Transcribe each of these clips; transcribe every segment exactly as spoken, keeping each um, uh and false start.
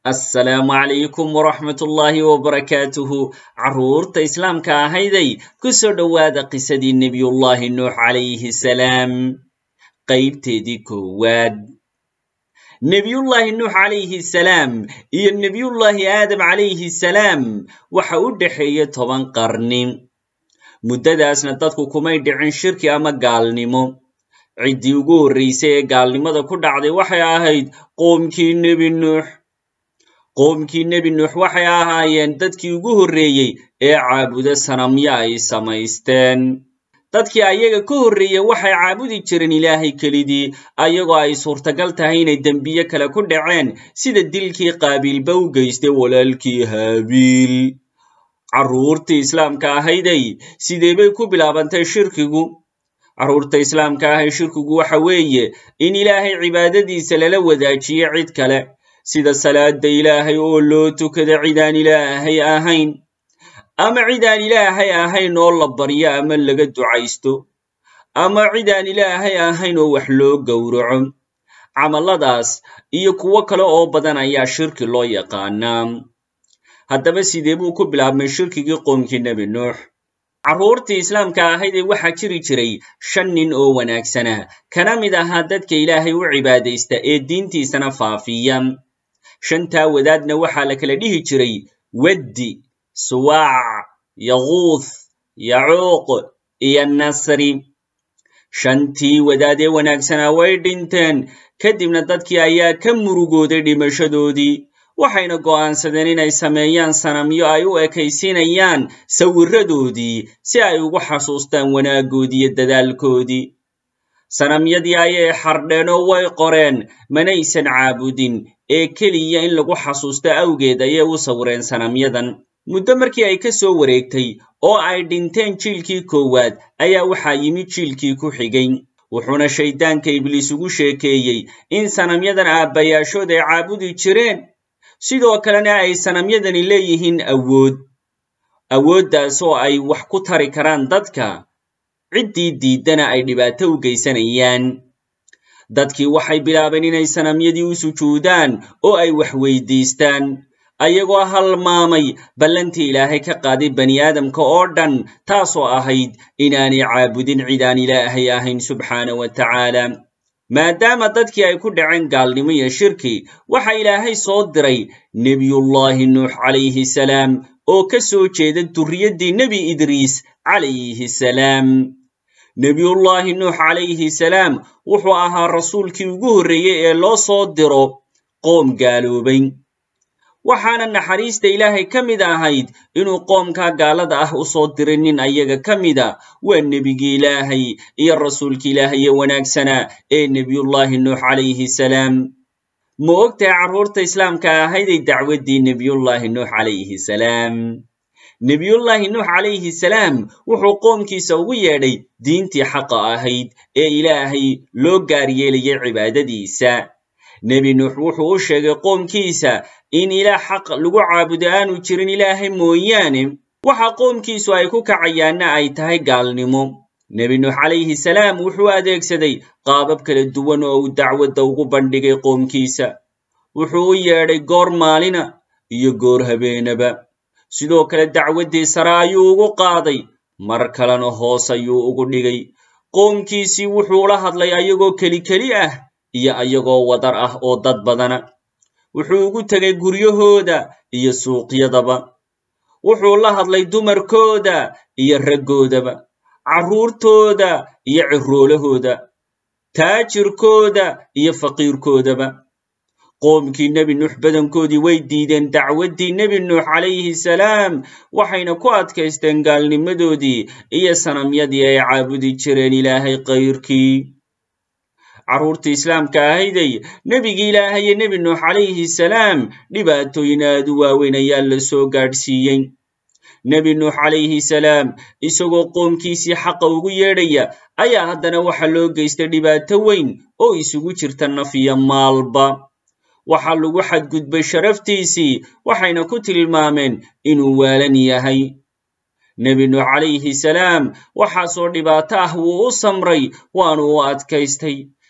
السلام عليكم ورحمة الله وبركاته عرورت إسلام كاهيدي كسر دواد قصدي نبي الله نوح عليه السلام قيب تدي كواد نبي الله نوح عليه السلام إيا نبي الله آدم عليه السلام وحود حية طبعا قرني مدة أسنتاتكو كمي دعين شركي أما قالنمو عدي وقور ريسي قالنمو دا كود عدي وحي آهيد قومكي نبي نوح qoomkii nebi nuux waxay ahaayeen dadkii ugu horreeyay ee caabuda sanamyo ay samaysteen dadkii ayaga ka horreeyay waxay caabudi jireen ilaahay kelidii ayagoo ay suurtagal tahay inay dembiye kale ku dhaceen sida dilkii qaabiilba u geystay walaalkii haabiil carruurtii islaamka ahayday sidee bay ku bilaabantay shirkigu carruurta islaamka ahay shirkigu waxa weeye in ilaahay cibaadadiisa lala wadaajiyo cid kale sida salaada ilaahay oo loo tukada cidaan ilaahay ahayn ama cidaan ilaahay ahayn oo la baryo ama laga ducaysto ama cidaan ilaahay ahayn oo wax loo gowraco camaladaas iyo kuwo kale oo badan ayaa shirki loo yaqaanaa haddaba sidee buu ku bilaabmay shirkigii qoomkii nebi nuux carruurtii islaamka ahayd waxaa jiri jiray shan nin oo wanaagsana kana mid ahaa dadka ilaahay u cibaadaysta ee diintiisana faafiya shantaa wadaadna waxaa la kala dhihi jiray waddi suwaac yaquuth yacuuq iyo nasri shantii wadaadee wanaagsanaa way dhinteen kadibna dadkii ayaa ka murugooday dhimashadoodii waxayna go'aansadeen inay sameeyaan sanamyo ay u ekaysiinayaan sawirradoodii si ay ugu xasuustaan wanaaggoodii iyo dadaalkoodii sanamyadii ayay xardheen oo way qoreen manaysan caabudin ee keliya in lagu xasuusto awgeed ayay u sawireen sanamyadan muddo markii ay ka soo wareegtay oo ay dhinteen jiilkii koowaad ayaa waxaa yimid jiilkii ku xigay wuxuuna shaydaanka ibliis ugu sheekeeyey in sanamyadan aabbayaashood ay caabudi jireen sidoo kalena ay sanamyadani leeyihiin awood awooddaas oo ay wax ku tari karaan dadka ciddii diiddana ay dhibaato u geysanayaan dadkii waxay bilaabeen inay sanamyadii u sujuudaan oo ay wax weydiistaan ayagoo halmaamay ballantii ilaahay ka qaaday bani aadamka oo dhan taasoo ahayd inaanay caabudin cidaan ilaahay ahayn subxaana wa tacaala maadaama dadkii ay ku dhaceen gaalnimo iyo shirki waxa ilaahay soo diray nebiyullaahi nuux calayhi salaam oo ka soo jeeda durriyaddii nebi idriis calayhi salaam nebiyullaahi nuux calayhi salaam wuxuu ahaa rasuulkii ugu horreeyey ee loo soo diro qoom gaaloobay waxaana naxariista ilaahay ka mid ahayd inuu qoomkaa gaalada ah u soo diray nin ayaga ka mida waa nebigii ilaahay iyo rasuulkii ilaahay ee wanaagsanaa ee nebiyullaahi nuux calayhi salaam ma ogtahay carruurta islaamka ahayday dacwaddii nebiyullaahi nuux calayhi salaam nebiyullaahi nuux calayhi salaam wuxuu qoomkiisa ugu yeedhay diintii xaqa ahayd ee ilaahay loo gaar yeelayay cibaadadiisa nebi nuux wuxuu u sheegay qoomkiisa in ilaah xaq lagu caabudo aanu jirin ilaahay mooyaane waxa qoomkiisu ay ku kacayaanna ay tahay gaalnimo nebi nuux calayhi salaam wuxuu adeegsaday qaabab kala duwan oo uu dacwadda ugu bandhigay qoomkiisa wuxuu u yeedhay goor maalina iyo goor habeenaba sidoo kale dacwaddii sare ayuu ugu qaaday mar kalena hoos ayuu ugu dhigay qoomkiisii wuxuu la hadlay ayagoo keli keli ah iyo ayagoo wadar ah oo dad badana wuxuu ugu tegay guryahooda iyo suuqyadaba wuxuu la hadlay dumarkooda iyo raggoodaba carruurtooda iyo ciroolahooda taajirkooda iyo faqiirkoodaba qoomkii nebi nuux badankoodii way diideen dacwaddii nebi nuux calayhi salaam waxayna ku adkaysteen gaalnimadoodii iyo sanamyadii ay caabudi jireen ilaahay kayrkii carruurtii islaamka ahayday nebigii ilaahay ee nebi nuux calayhi salaam dhibaatooyin aad u waaweyn ayaa la soo gaadhsiiyey nebi nuux calayhi salaam isagoo qoomkiisii xaqa ugu yeedhaya ayaa haddana waxa loo geystay dhibaato weyn oo isugu jirta naf iyo maalba waxaa lagu xadgudbay sharaftiisii waxayna ku tilmaameen inuu waalan yahay nebi nuux calayhi salaam waxaasoo dhibaato ah wuu u samray waanu u adkaystay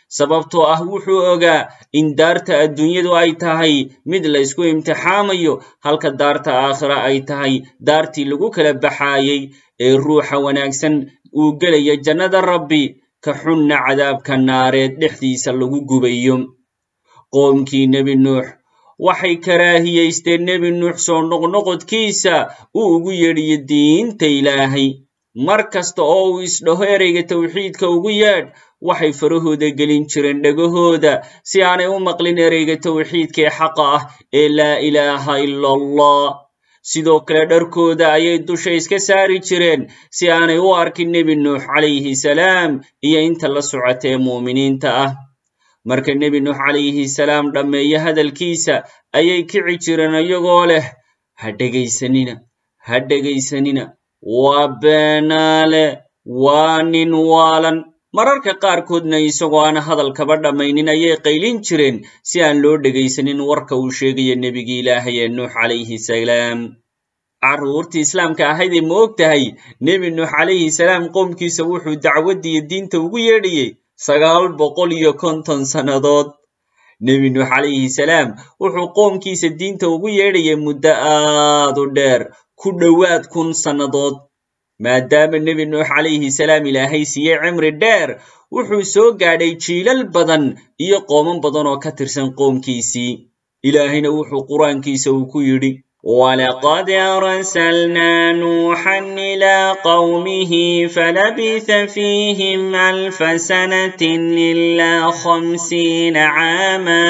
sababtoo ah wuxuu ogaa in daarta adduunyadu ay tahay mid la isku imtixaamayo halka daarta aakhira ay tahay daartii lagu kala baxaayay ee ruuxa wanaagsan uu gelaya jannada rabbi ka xunna cadaabka naareed dhexdiisa lagu gubayo qoomkii nebi nuux waxay karaahiyaysteen nebi nuux soo noqnoqodkiisa uu ugu yeedhiyo diinta ilaahay mar kasta oo uu isdhaho ereyga tawxiidka ugu yeedh waxay farahooda gelin jireen dhegahooda si aanay u maqlin ereyga tawxiidka ee xaqa ah ee laa ilaaha ila allah sidoo kale dharkooda ayay dusha iska saari jireen si aanay u arkin nebi nuux calayhi salaam iyo inta la socota ee mu'miniinta ah marka nebi nuux calayhi salaam dhammeeyo hadalkiisa ayay kici jireen iyagoo leh ha dhegaysanina ha dhegaysanina waa beenaale waa nin waalan mararka qaarkoodna isagoo aan hadalkaba dhammaynin ayay qaylin jireen si aan loo dhegaysanin warka uu sheegaya nebigii ilaahay ee nuux calayhi salaam carruurtii islaamka ahayd ee ma og tahay nebi nuux calayhi salaam qoomkiisa wuxuu dacwaddiiyo diinta ugu yeedhayey sagaal boqol iyo konton sannadood nebi nuux calayhi salaam wuxuu qoomkiisa diinta ugu yeedhayay muddo aad u dheer ku dhowaad kun sannadood maadaama nebi nuux calayhi salaam ilaahay siiyey cimri dheer wuxuu soo gaadhay jiilal badan iyo qooman badan oo ka tirsan qoomkiisii ilaahayna wuxuu qur-aankiisa uu ku yidhi ولقد أرسلنا نوحا إلى قومه فلبث فيهم ألف سنة إلا خمسين عاما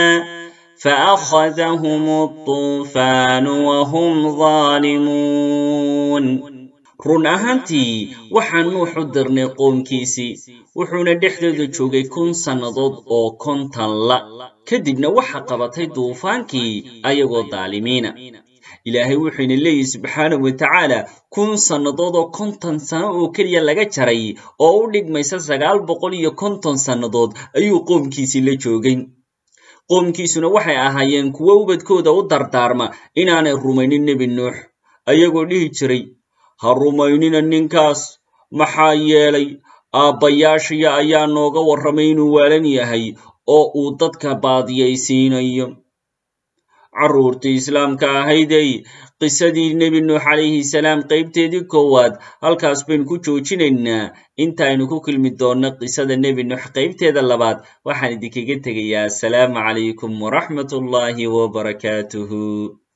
فأخذهم الطوفان وهم ظالمون run ahaantii waxaan nuux u dirnay qoomkiisii wuxuuna dhexdooda joogay kun sannadood oo konton la kadibna waxa qabatay duufaankii ayagoo daalimiina ilaahay wuxuuna leeyahay subxaanahu wa tacaala kun sannadood oo konton sano oo keliya laga jaray oo u dhigmaysa sagaal boqol iyo konton sannadood ayuu qoomkiisii la joogay qoomkiisuna waxay ahaayeen kuwo ubadkooda u dardaarma inaanay rumaynin nebi nuux ayagoo dhihi jiray ha rumaynina ninkaas maxaa yeelay aabbayaashaya ayaa nooga warramay inuu waalan yahay oo uu dadka baadiyaysiinayo carruurtii islaamka ahaydey qisadii nebi nuux calayhi salaam qaybteedii koowaad halkaas baynu ku joojinaynaa intaaynu ku kulmi doonno qisada nebi nuux qaybteeda labaad waxaan idinkaga tegayaa asalaamu calaykum waraxmatullaahi wabarakaatuhu